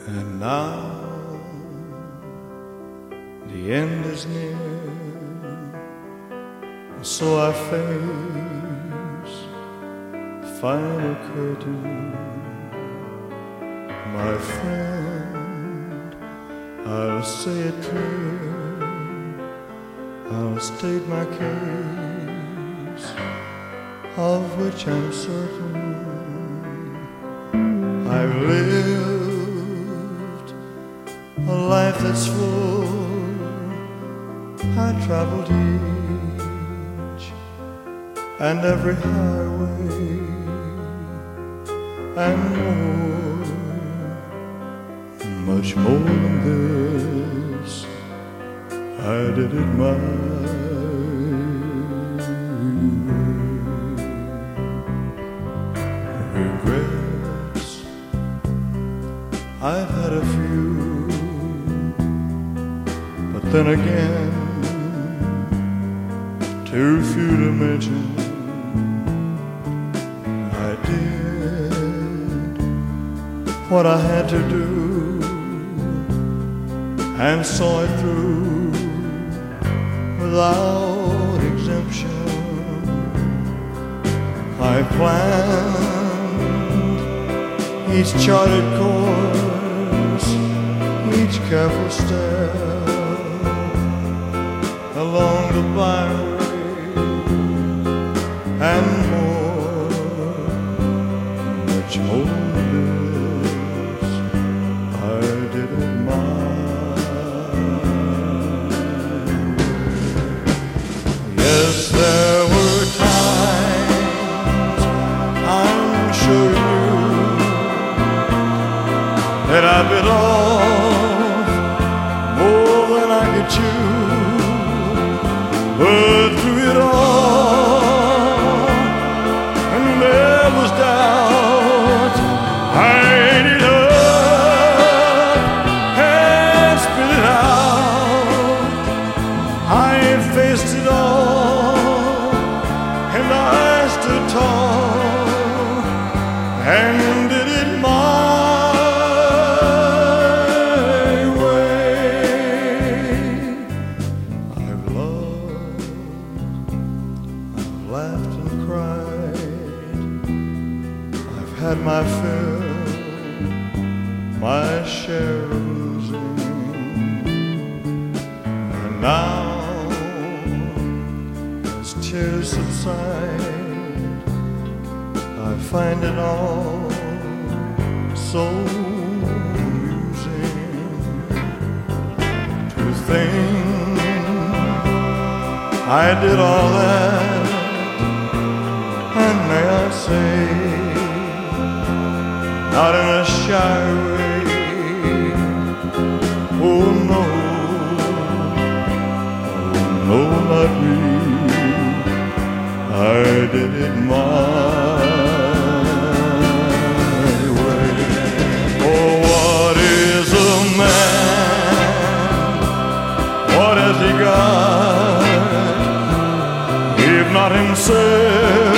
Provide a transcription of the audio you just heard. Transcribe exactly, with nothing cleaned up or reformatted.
And now the end is near, and so I face the final curtain. My friend, I'll say it clear, I'll state my case, of which I'm certain. I've lived a life that's full. I traveled each and every highway and more, much more than this. I did it my way. Regrets, I've had a few, but then again, too few to mention. I did what I had to do and saw it through without exemption. I planned each charted course, each careful step along the byway, and more, much more than this, I did it my way. Yes, there were times, I'm sure you knew, that I bit off more than I could chew. But through it all, and there was doubt, I ate it up and spit it out. I faced it all, and I stood tall and did it my laughed and cried. I've had my fill, my share of losing, and now, as tears subside, I find it all so amusing to think I did all that. And may I say, not in a shy way, oh no, oh no, not me, I did it my way. Oh, what is a man, what has he got, if not himself?